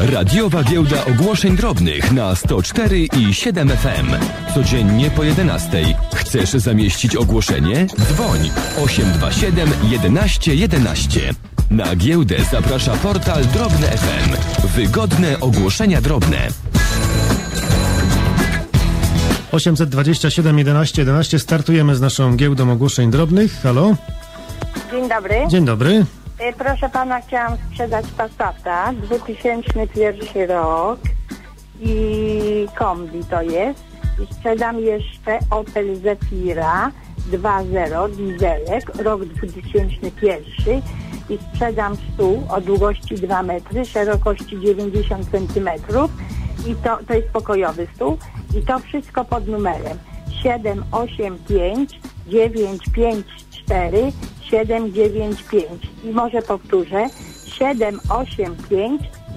Radiowa giełda ogłoszeń drobnych na 104 i 7 FM. Codziennie po 11. Chcesz zamieścić ogłoszenie? Dzwoń 827 11 11. Na giełdę zaprasza portal Drobne FM. Wygodne ogłoszenia drobne. 827 11 11. Startujemy z naszą giełdą ogłoszeń drobnych. Halo? Dzień dobry. Dzień dobry. Proszę pana, chciałam sprzedać Passata, 2001 rok i kombi to jest. I sprzedam jeszcze Opel Zafira 2.0 dieselek, rok 2001 i sprzedam stół o długości 2 metry, szerokości 90 centymetrów i to jest pokojowy stół i to wszystko pod numerem 785 954 795 i może powtórzę 785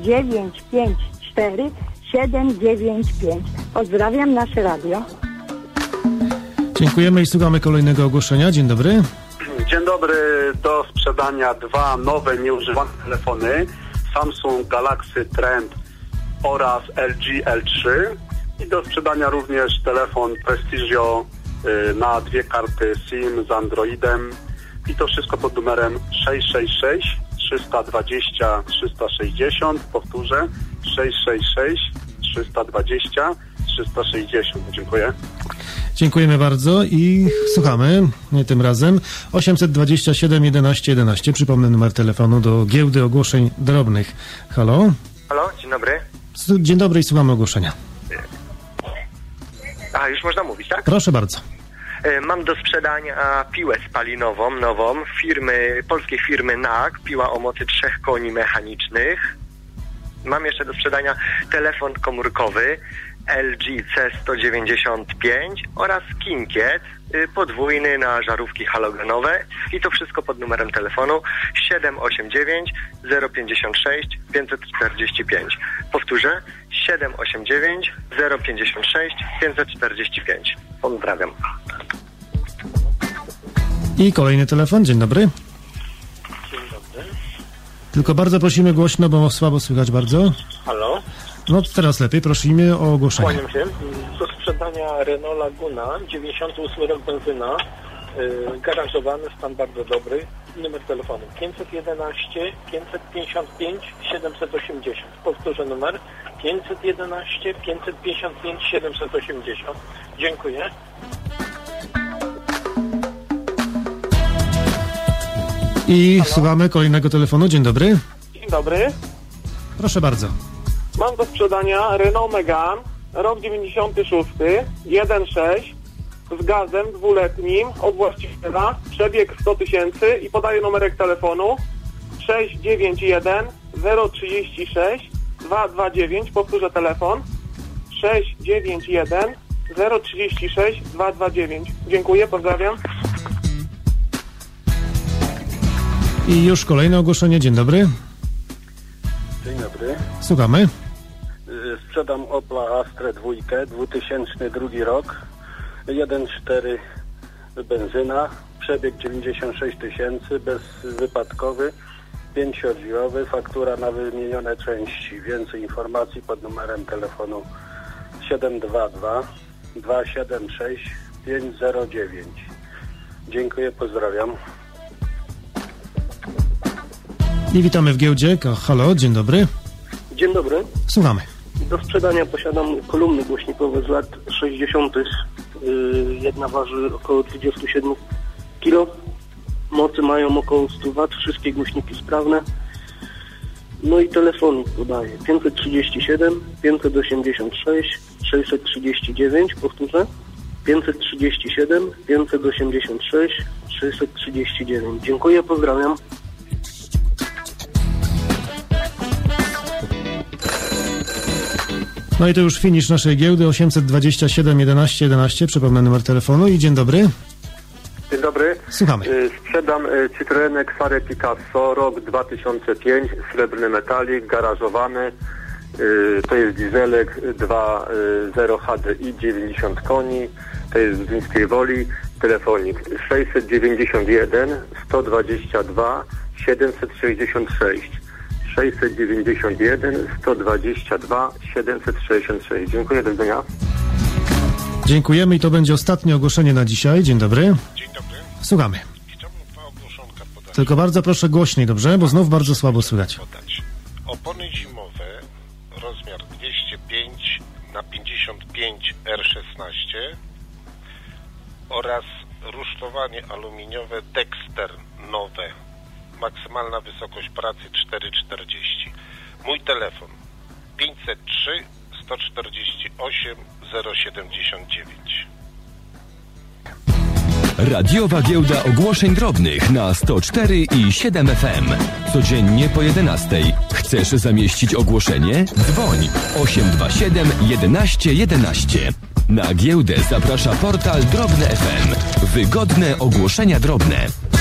954 795. Pozdrawiam nasze radio. Dziękujemy i słuchamy kolejnego ogłoszenia. Dzień dobry. Dzień dobry, do sprzedania 2 nowe, nieużywane telefony Samsung Galaxy Trend oraz LG L3 i do sprzedania również telefon Prestigio na 2 karty SIM z Androidem i to wszystko pod numerem 666 320 360, powtórzę 666 320 360. Dziękuję. Dziękujemy bardzo i słuchamy tym razem 827 11 11. Przypomnę numer telefonu do giełdy ogłoszeń drobnych. Halo? Halo, dzień dobry. Dzień dobry i słuchamy ogłoszenia. A, już można mówić, tak? Proszę bardzo. Mam do sprzedania piłę spalinową, nową, polskiej firmy NAG, piła o mocy 3 koni mechanicznych. Mam jeszcze do sprzedania telefon komórkowy LG C195 oraz Kinkiet podwójny na żarówki halogenowe i to wszystko pod numerem telefonu 789 056 545. Powtórzę 789 056 545. Pozdrawiam. I kolejny telefon. Dzień dobry. Dzień dobry. Tylko bardzo prosimy głośno, bo słabo słychać bardzo. Halo? No teraz lepiej, prosimy o ogłoszenie. Kłaniam się. Do sprzedania Renault Laguna, 98 rok benzyna, garażowany, stan bardzo dobry. Numer telefonu 511 555 780. Powtórzę numer 511 555 780. Dziękuję. I słuchamy kolejnego telefonu. Dzień dobry. Dzień dobry. Proszę bardzo. Mam do sprzedania Renault Megane, rok 96, 1.6, z gazem dwuletnim, od właściciela, przebieg 100 000 i podaję numerek telefonu 691 036 229, powtórzę telefon 691 036 229. Dziękuję, pozdrawiam. I już kolejne ogłoszenie. Dzień dobry. Dzień dobry. Słuchamy. Sprzedam Opla Astrę 2, 2002 rok, 1.4 benzyna, przebieg 96 000, bezwypadkowy, 5-drzwiowy, faktura na wymienione części. Więcej informacji pod numerem telefonu 722 276 509. Dziękuję, pozdrawiam. I witamy w giełdzie. Halo, dzień dobry. Dzień dobry. Słuchamy. Do sprzedania posiadam kolumny głośnikowe z lat 60. Jedna waży około 27 kg. Mocy mają około 100 W. Wszystkie głośniki sprawne. No i telefonik podaję 537 586 639. Powtórzę 537 586 639. Dziękuję, pozdrawiam. No i to już finisz naszej giełdy 827 11 11. Przypomnę numer telefonu i dzień dobry. Dzień dobry. Słuchamy. Sprzedam Citroen Xare Picasso, rok 2005, srebrny metalik, garażowany. To jest dieselek 2.0 HDI, 90 koni. To jest z Wińskiej Woli. Telefonik 691 122 766. 691 122 766. Dziękuję, do widzenia. Dziękujemy i to będzie ostatnie ogłoszenie na dzisiaj. Dzień dobry. Dzień dobry. Słuchamy. Chciałbym 2 ogłoszonka podać. Tylko bardzo proszę głośniej, dobrze? Bo znów bardzo słabo słychać. Opony zimowe, rozmiar 205 na 55 R16 oraz rusztowanie aluminiowe Dexter nowe. Maksymalna wysokość pracy 4,40. Mój telefon 503 148 079. Radiowa Giełda Ogłoszeń Drobnych na 104 i 7 FM. Codziennie po 11:00. Chcesz zamieścić ogłoszenie? Dzwoń 827 11 11. Na giełdę zaprasza portal Drobne FM. Wygodne ogłoszenia drobne.